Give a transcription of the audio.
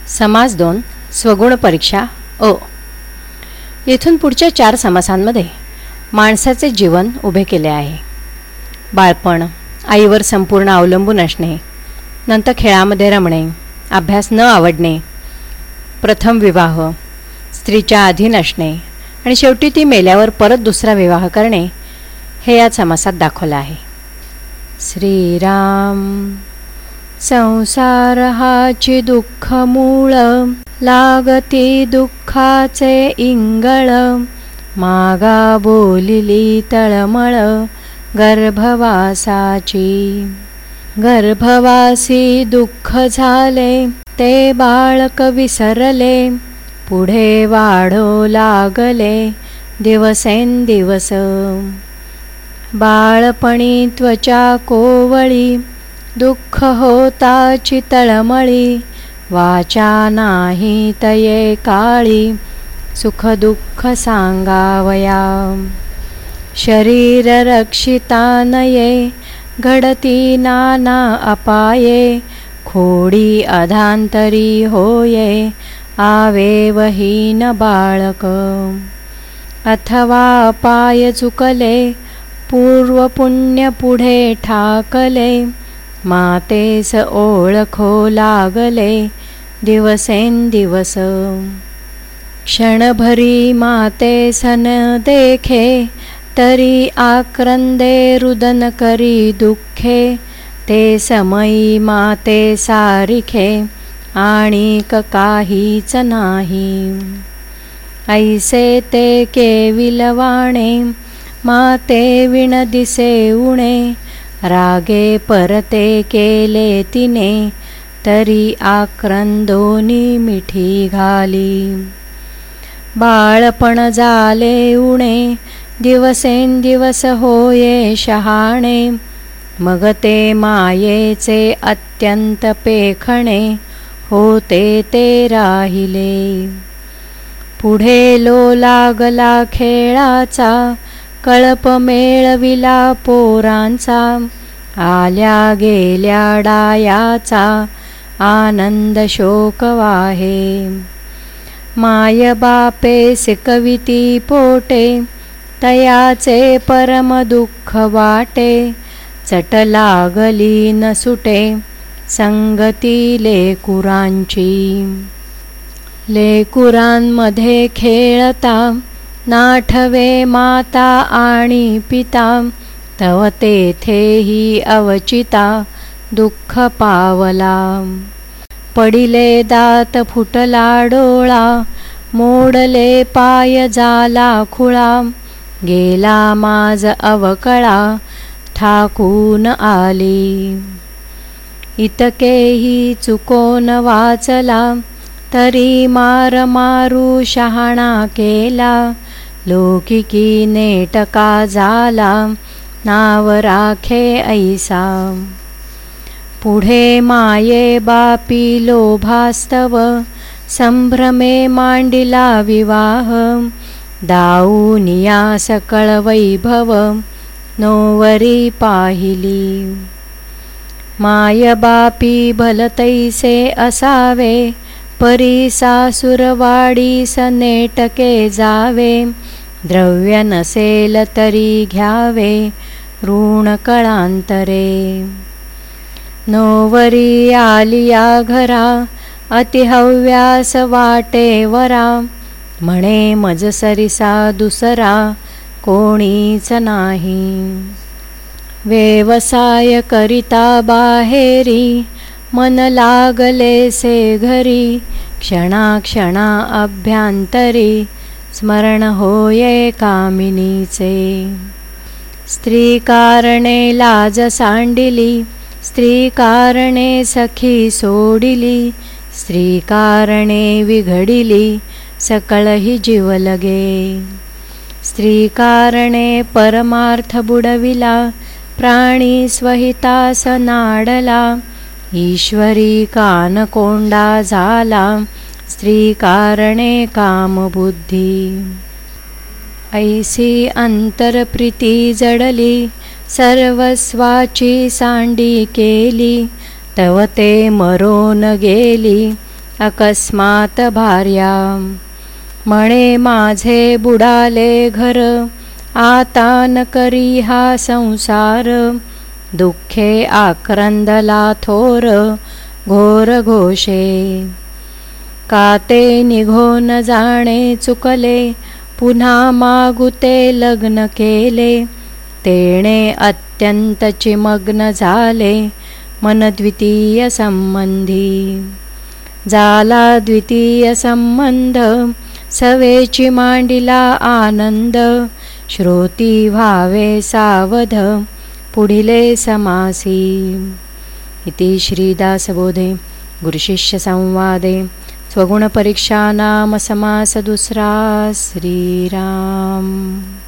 समास 2 स्वगुण परीक्षा अ. येथून पुढच्या 4 समासांमध्ये माणसाचे जीवन उभे केले आहे. बाळपण, आईवर संपूर्ण अवलंबून असणे, नंतर खेळामध्ये रमणे, अभ्यास न आवडणे, प्रथम विवाह, स्त्रीच्या अधीन असणे आणि शेवटी ती मेल्यावर परत दुसरा विवाह करणे हे या समासात दाखवलं आहे. श्रीराम. संसार हाची दुःख मूळ, लागती दुःखाचे इंगळ, मागा बोलिली तळमळ गर्भवासाची. गर्भवासी दुःख झाले, ते बाळक विसरले, पुढे वाढो लागले दिवसेंदिवस. बाळपणी त्वचा कोवळी, दुःख होताची तळमळी, वाचा नाही तये काळी, सुख दुःख सांगावया. शरीर रक्षिता नये, घडती नाना अपाये, खोडी अधांतरी होये, आवेवहीन बाळक. अथवा अपाय चुकले, पूर्व पुण्य पुढे ठाकले, मातेस ओळखो लागले दिवसेंदिवस. क्षणभरी मातेस न देखे, तरी आक्रंदे रुदन करी दुःखे, ते समयी माते सारिखे, आणिक काहीच नाही. ऐसे ते केविलवाणे, माते विण दिसे उणे, रागे परते केले तिने, तरी आक्रंदोनी मिठी घाली. बाळपण झाले उणे, दिवसेंदिवस होये शहाणे, मग ते मायेचे अत्यंत पेखणे, होते ते राहिले. पुढे लो लागला खेळाचा, कळप मेळविला पोरांचा, आल्या गेल्या डायाचा, आनंद शोक वाहे. माय बापे सिकविती पोटे, तयाचे परम दुःख वाटे, चट लागली न सुटे, संगती लेकुरांची. लेकुरांमध्ये खेळता, नाठवे माता आणि पिता, तव तेथेही अवचिता, दुःख पावला. पडिले दात फुटला डोळा, मोडले पाय झाला खुळा, गेला माज अवकळा, ठाकून आली. इतकेही चुकोन वाचला, तरी मार मारू शहाणा केला, लौकिकी नेटका झाला, नाव राखे ऐसा. पुढे माये बापी लोभास्तव, संभ्रमे मांडिला विवाह, दाऊनिया सकळ वैभव, नोवरी पाहिली. माय बापी भलतैसे असावे, परी सासुरवाडीस नेटके जावे, द्रव्य नसेल तरी घ्यावे, ऋण कळांतरे. नोवरी आलिया घरा, अतिहव्यास वाटे वरा, म्हणे मजसरिसा दुसरा, कोणीच नाही. व्यवसाय करिता बाहेरी, मन लागलेसे घरी, क्षणाक्षणा अभ्यंतरी, स्मरण होये कामिनीचे. स्त्री कारणे लाज सांडिली, स्त्री कारणे सखी सोडिली, स्त्री कारणे विघडिली, सकळही जीव लगे. स्त्री कारणे परमार्थ बुडविला, प्राणी स्वहितास नाडला, ईश्वरी कानकोंडा झाला, स्त्री कारणे कामबुद्धी. ऐसी अंतरप्रीती जडली, सर्वस्वाची सांडी केली, तव ते मरोन गेली, अकस्मात भार्या म्हणे माझे बुडाले घर, आता न करी हा संसार, दुःखे आक्रंदला थोर घोर घोषे. काते निघून जाणे चुकले, पुन्हा मागुते लग्न केले, तेणे अत्यंत चिमग्न झाले मन द्वितीय संबंधी. झाला द्वितीय संबंध सवेची मांडिला आनंद, श्रोती व्हावे सावध पुढिले समासी. इति श्रीदासबोधे गुरुशिष्य संवादे स्वगुणपरीक्षा नाम समास दुसरा. श्रीराम.